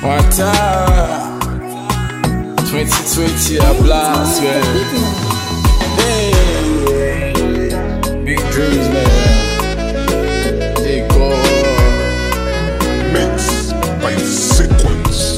One time 2020 a blast, man. Hey, big dreams, man. They go Mix by Sequence.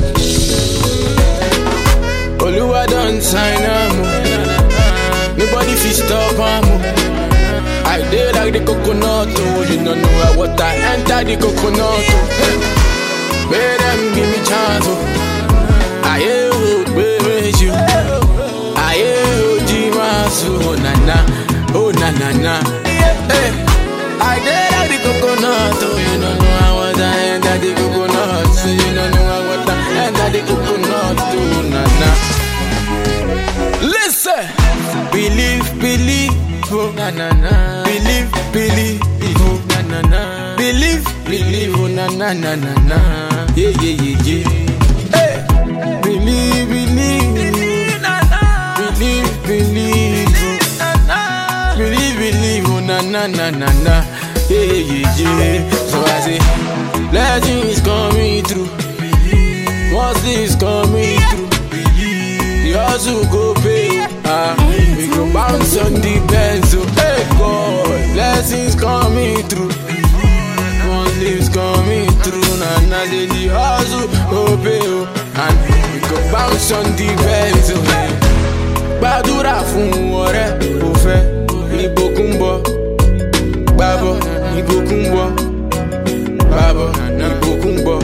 Oluwa don't sign nobody fit stop I did like the coconut, oh. You don't know what I enter the coconut, oh. Where them give me chance, oh. I with you. I Jimas, oh na na. Hey, I did like the coconut, oh. You don't know what I enter the coconut, so you don't know what I enter the coconut, oh na na. Listen, believe. Oh, na na na. Believe, oh, na na na. Believe, oh, na na na na na. Yeah. Hey, believe, na na. Believe, oh, believe, oh, na na na na na. Yeah. So I say, blessings coming through. Once this coming through, the hustle go pay. We go bounce on the benzo. Hey God, blessings coming through. One leaves coming through. Nana say the hustle go pay. And we go bounce on the benzo. Gbàdúrà fún ọ̀rẹ́ kò fẹ́ ìbùkún bọ̀. Gbàbọ̀ ìbùkún bọ̀. Gbàbọ̀ ìbùkún bọ̀.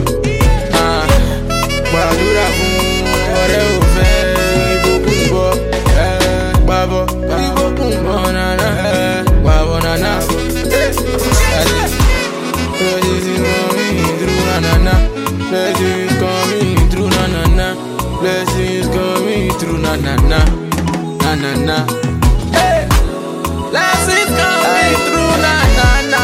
Gbàdúrà fún ọ̀rẹ́ kò fẹ́ ìbùkún bọ̀. Babo, nana. Blessings coming through, nana. Blessings coming through, nana. Hey, blessings coming through, nana.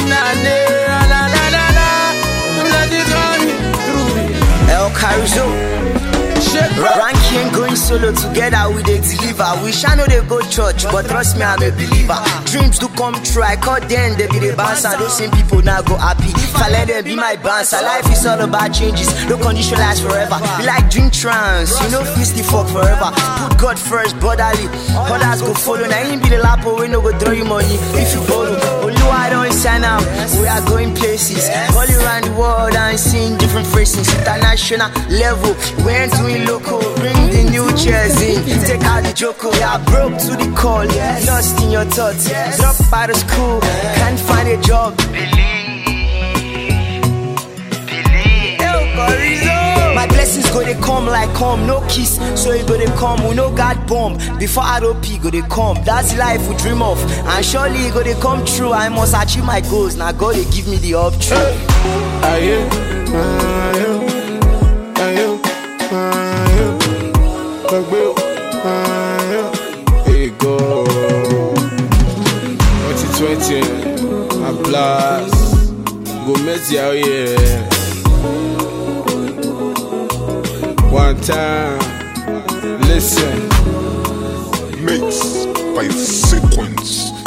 Blessings coming through. El Carizo. Ranky and going solo together we they deliver. Wish I know they go church, but trust me I'm a believer. Dreams do come true, I call them they be the bouncer. Those same people now go happy. If I let them be my bouncer, life is all about changes. No condition lasts forever. Be like drink trance, you know feast the fuck forever. Put God first, brotherly. Others go follow. Now ain't be the lapo we no go throw you money if you borrow. Only I don't sign out. We are going places all around the world and seeing different faces. International level, we ain't doing local. Bring the new chairs in, take out the joker. Yeah, broke to the call, lost in your thoughts. Drop out of school, can't find a job. My blessings go they come like come, no kiss. So you go they come, we no God bomb. Before ROP go they come, that's the life we dream of. And surely it go they come true. I must achieve my goals. Now God they give me the option. Hey go 2020 a blast. Go Messi out here. One time, listen. Mix by Sequence.